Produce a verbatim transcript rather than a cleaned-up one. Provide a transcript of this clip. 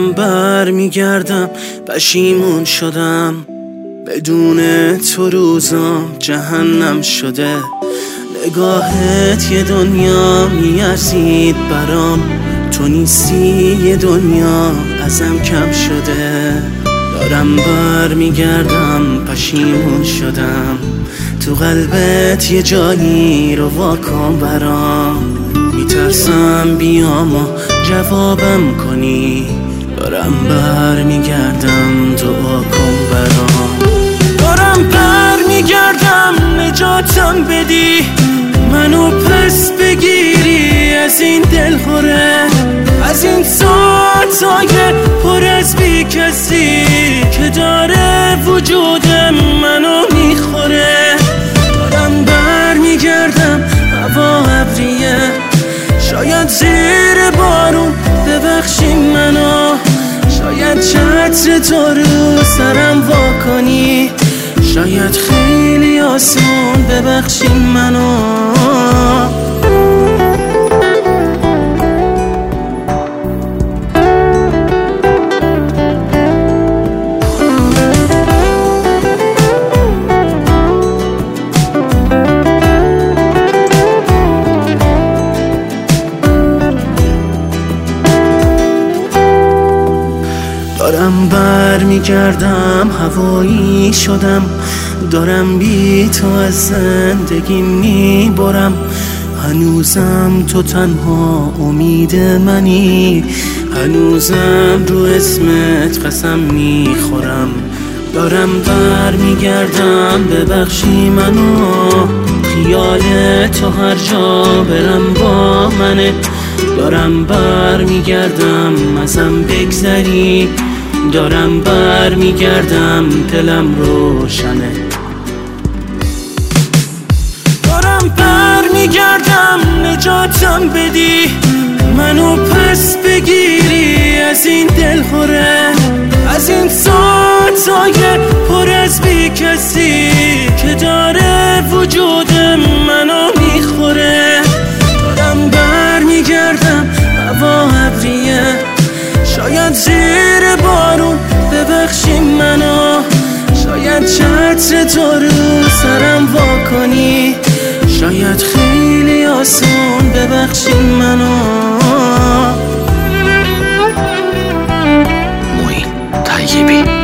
دارم بر میگردم، پشیمون شدم، بدون تو روزام جهنم شده. نگاهت یه دنیا میارزید برام، تو نیستی یه دنیا ازم کم شده. دارم بر میگردم، پشیمون شدم، تو قلبت یه جایی رو واکن برام. میترسم بیام و جوابم کنی، دارم بر میگردم، دعا کن برام. دارم بر میگردم، نجاتم بدی، منو پس بگیری از این دل خوره، از این ساعتای پر از بی کسی که داره وجود منو میخوره. دارم بر میگردم، هوا ابریه، شاید زیر بارون ببخشی منو، شاید چتر تو رو سرم وا کنی، شاید خیلی آسون ببخشی منو. دارم بر میگردم، هوایی شدم، دارم بی تو از زندگی میبرم. هنوزم تو تنها امید منی، هنوزم رو اسمت قسم میخورم. دارم بر میگردم، ببخشی منو، خیال تو هر جا برم با منه. دارم بر میگردم، ازم بگذری، دارم بر میگردم، دلم روشنه. دارم بر میگردم، نجاتم بدی، منو پس بگیری از این دل خوره، از این ساعتای پر از بی کسی که داره وجود منو میخوره. دارم بر میگردم، هوا ابریه، شاید زیر بارون ببخشی منو، شاید چتر تو رو سرم وا کنی، شاید خیلی آسون ببخشی منو. معین طیبی.